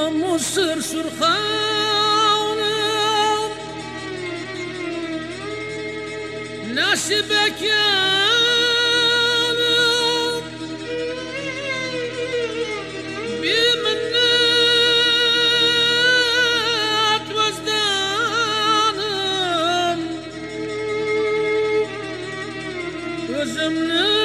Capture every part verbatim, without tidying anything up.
Mısır Surhanım nasip ekanım bir minnet özdanım özümnü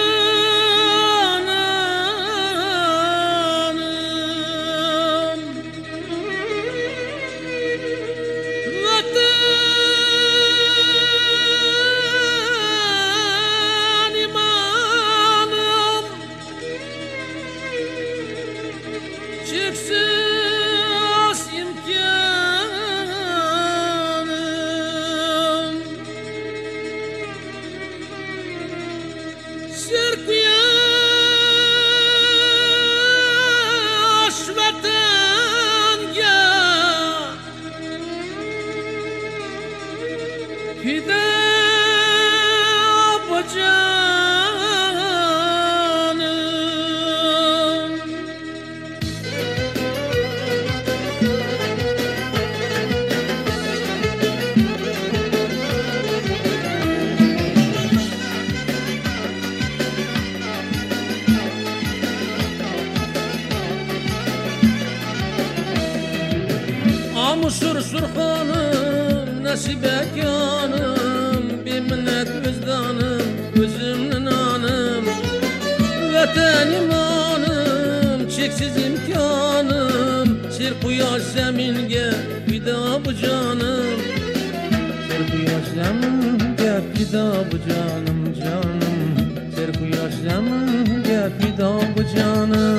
Çıksız imkanım Sırf yaş vatanga Fida bacağım Mısır Surhanım nasip ekanım bir minnet vicdanım özümün anım vatan imanım çeksiz imkanım ser quyosh zaminga fido bu canım ser quyosh zaminga fido bu canım canım ser quyosh zaminga fido bu canım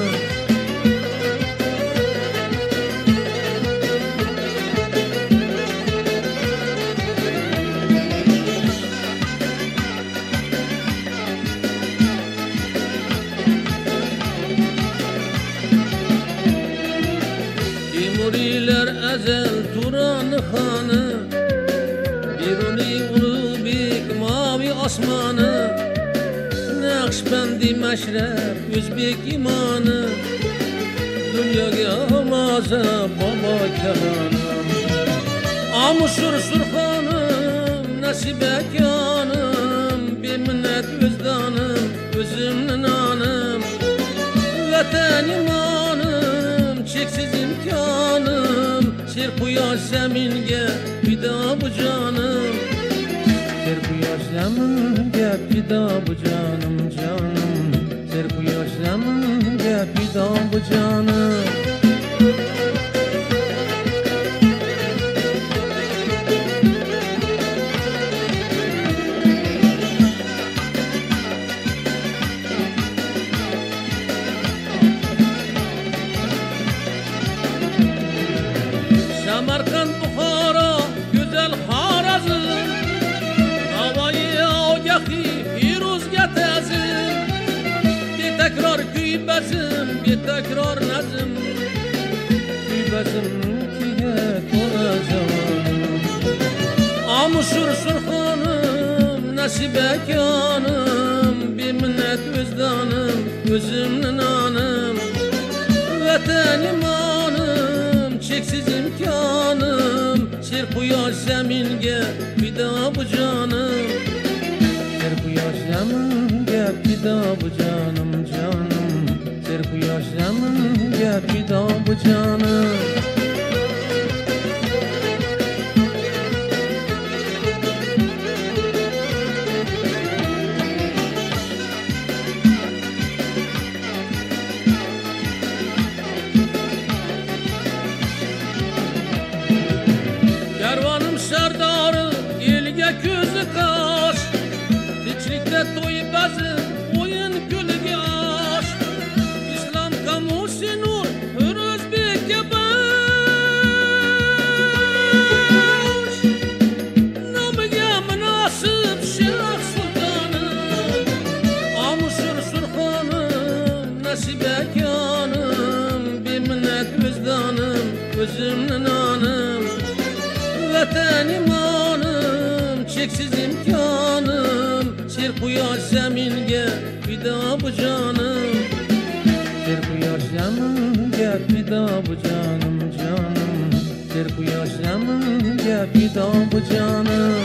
Timuriler ezel Turan Hanı Biruni ulubik mavi asmanı Nakşbendi meşref Özbek imanı Dünyaga maza baba kemanım Mısır Surhanım nasip ekanım bir minnet vicdanım özümün anım vatan imanım çeksiz imkanım ser quyosh zaminga fido bu canım ser quyosh zaminga fido bu canım canım ser quyosh zaminga fido bu canım Samarkand, Buxoro, güzel Xorazm Havayı ogahi firuzga ta'zim Betakrar kuy bazm, betakrar nazm Kuy bazm kiga to'la javonim Mısır Surhanım nasip ekanım bir minnet vicdanım özümün anım vatan imanım çeksiz imkanım ser quyosh zaminga fido bu canım ser quyosh zaminga fido bu canım canım ser quyosh zaminga fido bu canım Serdarı elge közü kaş Diçlikte toy bazı oyun gülge aş İslam kamusi nur hür Özbek'e baş Namıga münasip Şah Sultanım Mısır Surhanım nasip ekanım bir minnet vicdanım özümün anım vatan imanım çeksiz imkanım ser quyosh zaminga fido bu canım ser quyosh zaminga fido bu canım fida bu canım.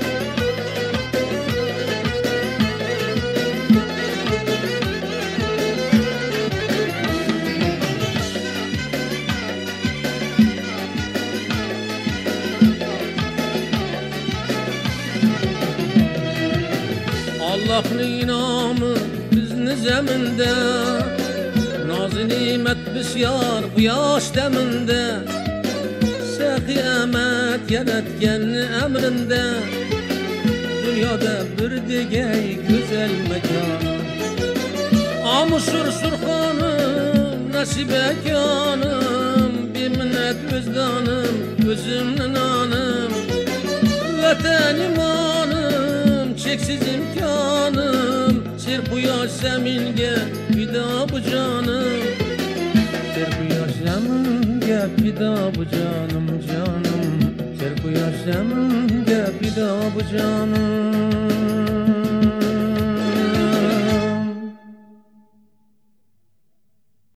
Allah'ın inamı bizni zeminde, nazı nimet bisyar bu yaş deminde, sehi emet yaratken emrinde, dünyada bir digey güzel mekan. Amusur Surxanım, nasibe kanım, bir minnet vicdanım, gözümün anım, vatan imanım, çeksiz imkanım, sirp yaş zeminge fida bu canım. Sirp yaş zeminge fida bu canım canım, sirp yaş zeminge fida bu canım.